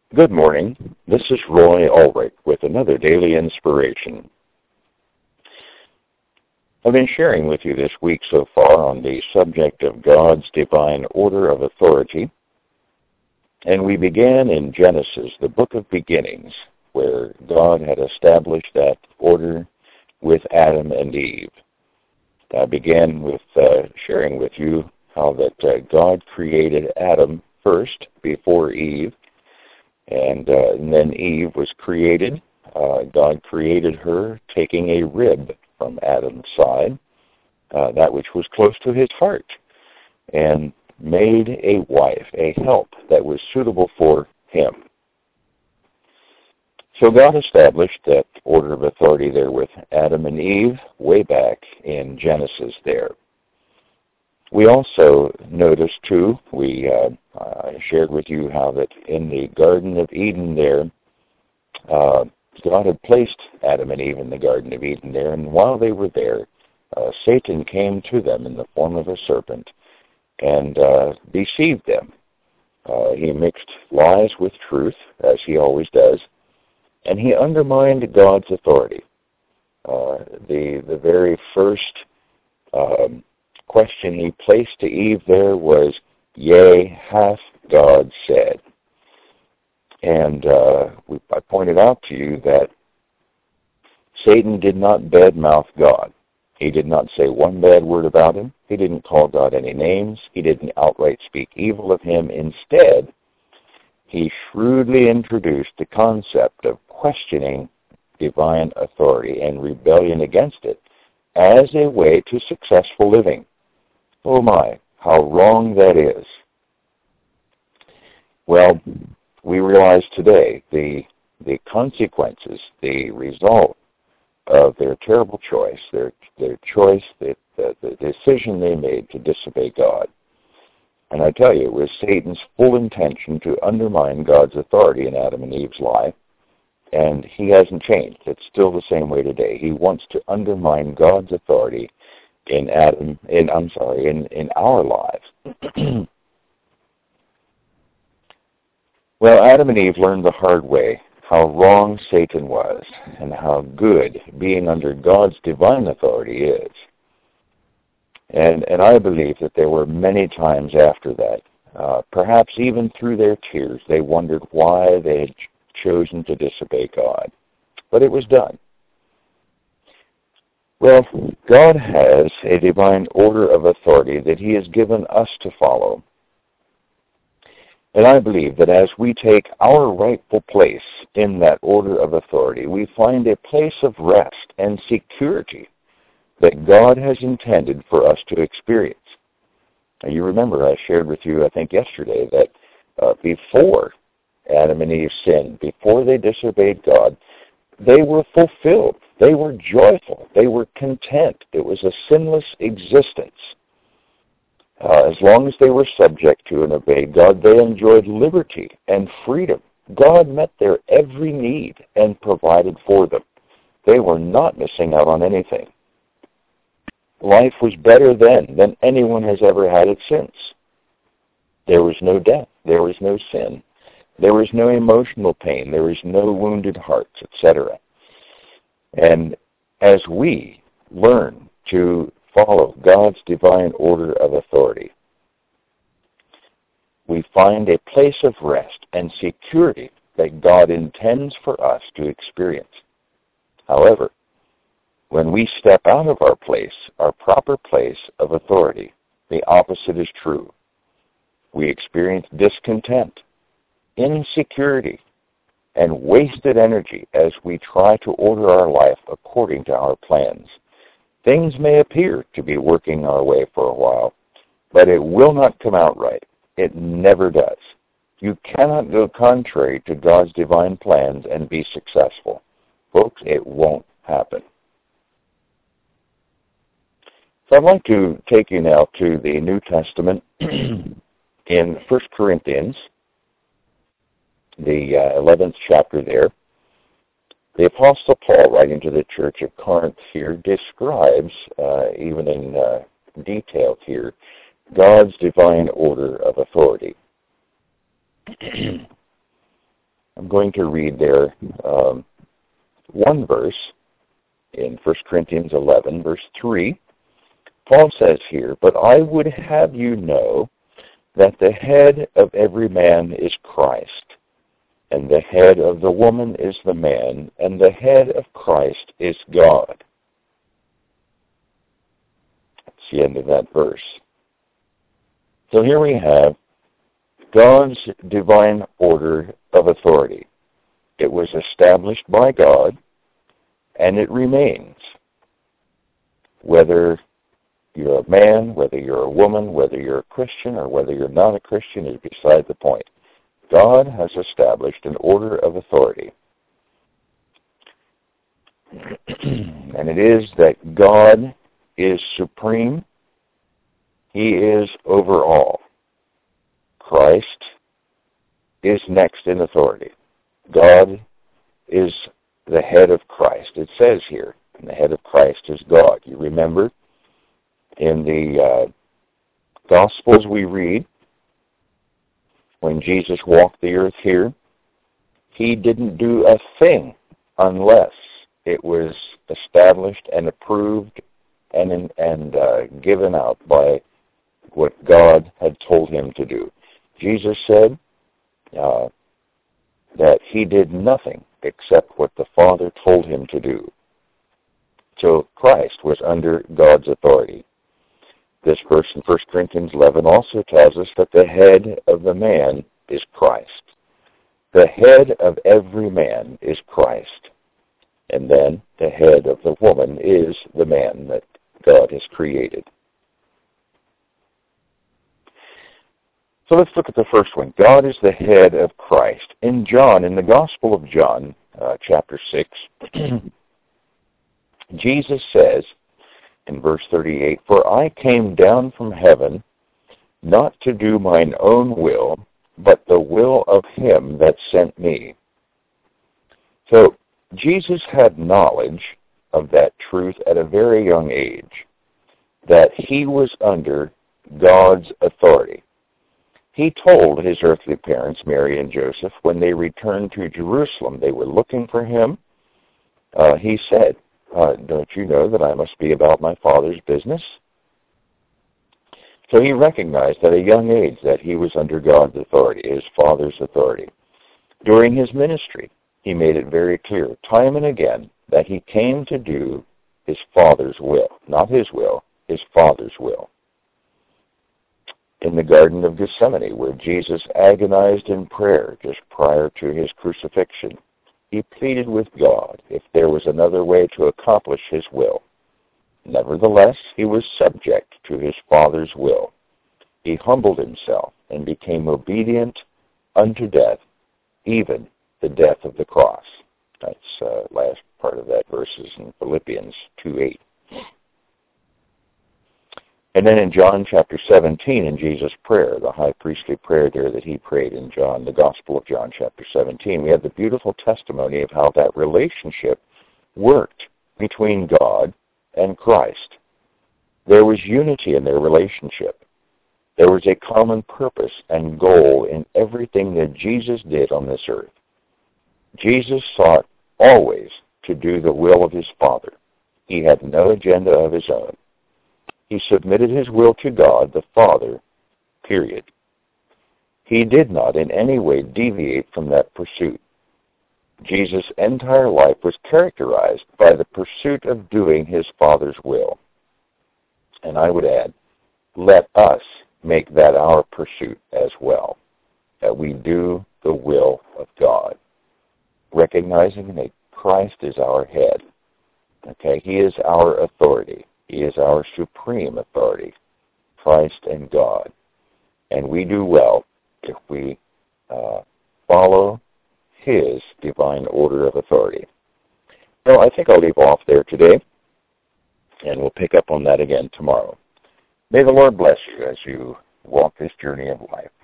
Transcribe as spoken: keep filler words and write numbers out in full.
Good morning. This is Roy Ulrich with another daily inspiration. I've been sharing with you this week so far on the subject of God's divine order of authority. And we began in Genesis, the book of beginnings, where God had established that order with Adam and Eve. I began with uh, sharing with you how that uh, God created Adam first before Eve. And, uh, and then Eve was created. Uh, God created her, taking a rib from Adam's side, uh, that which was close to his heart, and made a wife, a help that was suitable for him. So God established that order of authority there with Adam and Eve way back in Genesis there. We also noticed, too, we uh, uh, shared with you how that in the Garden of Eden there, uh, God had placed Adam and Eve in the Garden of Eden there, and while they were there, uh, Satan came to them in the form of a serpent and uh, deceived them. Uh, he mixed lies with truth, as he always does, and he undermined God's authority. Uh, the, the very first Um, question he placed to Eve there was, "Yea, hath God said?" And uh, we, I pointed out to you that Satan did not badmouth God. He did not say one bad word about him. He didn't call God any names. He didn't outright speak evil of him. Instead, he shrewdly introduced the concept of questioning divine authority and rebellion against it as a way to successful living. Oh my, how wrong that is. Well, we realize today the the consequences, the result of their terrible choice, their their choice, the, the, the decision they made to disobey God. And I tell you, it was Satan's full intention to undermine God's authority in Adam and Eve's life, and he hasn't changed. It's still the same way today. He wants to undermine God's authority in Adam, in I'm sorry, in, in our lives. Well, Adam and Eve learned the hard way how wrong Satan was and how good being under God's divine authority is. And and I believe that there were many times after that, uh, perhaps even through their tears, they wondered why they had chosen to disobey God. But it was done. Well, God has a divine order of authority that he has given us to follow. And I believe that as we take our rightful place in that order of authority, we find a place of rest and security that God has intended for us to experience. Now, you remember I shared with you, I think yesterday, that uh, before Adam and Eve sinned, before they disobeyed God, they were fulfilled. They were joyful. They were content. It was a sinless existence. Uh, as long as they were subject to and obeyed God, they enjoyed liberty and freedom. God met their every need and provided for them. They were not missing out on anything. Life was better then than anyone has ever had it since. There was no death. There was no sin. There was no emotional pain. There was no wounded hearts, et cetera. And as we learn to follow God's divine order of authority, we find a place of rest and security that God intends for us to experience. However, when we step out of our place, our proper place of authority, the opposite is true. We experience discontent, insecurity, and wasted energy as we try to order our life according to our plans. Things may appear to be working our way for a while, but it will not come out right. It never does. You cannot go contrary to God's divine plans and be successful. Folks, it won't happen. So I'd like to take you now to the New Testament in First Corinthians, the uh, eleventh chapter there. The Apostle Paul, writing to the church of Corinth here, describes, uh, even in uh, detail here, God's divine order of authority. I'm going to read there um, one verse in First Corinthians eleven, verse three. Paul says here, "But I would have you know that the head of every man is Christ, and the head of the woman is the man, and the head of Christ is God." That's the end of that verse. So here we have God's divine order of authority. It was established by God, and it remains. Whether you're a man, whether you're a woman, whether you're a Christian, or whether you're not a Christian is beside the point. God has established an order of authority. And it is that God is supreme. He is over all. Christ is next in authority. God is the head of Christ. It says here, and the head of Christ is God. You remember in the uh, Gospels we read, when Jesus walked the earth here, he didn't do a thing unless it was established and approved and, and uh, given out by what God had told him to do. Jesus said uh, that he did nothing except what the Father told him to do. So Christ was under God's authority. This verse in First Corinthians eleven also tells us that the head of the man is Christ. The head of every man is Christ. And then the head of the woman is the man that God has created. So let's look at the first one. God is the head of Christ. In John, in the Gospel of John, uh, chapter six, Jesus says in verse thirty-eight, "For I came down from heaven not to do mine own will, but the will of him that sent me." So Jesus had knowledge of that truth at a very young age, that he was under God's authority. He told his earthly parents, Mary and Joseph, when they returned to Jerusalem, they were looking for him. Uh, he said, uh, "Don't you know that I must be about my Father's business?" So he recognized at a young age that he was under God's authority, his Father's authority. During his ministry, he made it very clear, time and again, that he came to do his Father's will. Not his will, his Father's will. In the Garden of Gethsemane, where Jesus agonized in prayer just prior to his crucifixion, he pleaded with God if there was another way to accomplish his will. Nevertheless, he was subject to his Father's will. He humbled himself and became obedient unto death, even the death of the cross. That's uh, last part of that verse is in Philippians two eight. And then in John chapter seventeen, in Jesus' prayer, the high priestly prayer there that he prayed in John, the Gospel of John chapter seventeen, we have the beautiful testimony of how that relationship worked between God and Christ. There was unity in their relationship. There was a common purpose and goal in everything that Jesus did on this earth. Jesus sought always to do the will of his Father. He had no agenda of his own. He submitted his will to God, the Father, period. He did not in any way deviate from that pursuit. Jesus' entire life was characterized by the pursuit of doing his Father's will. And I would add, let us make that our pursuit as well, that we do the will of God, recognizing that Christ is our head. Okay, he is our authority. He is our supreme authority, Christ and God. And we do well if we uh, follow his divine order of authority. Well, I think I'll leave off there today, and we'll pick up on that again tomorrow. May the Lord bless you as you walk this journey of life.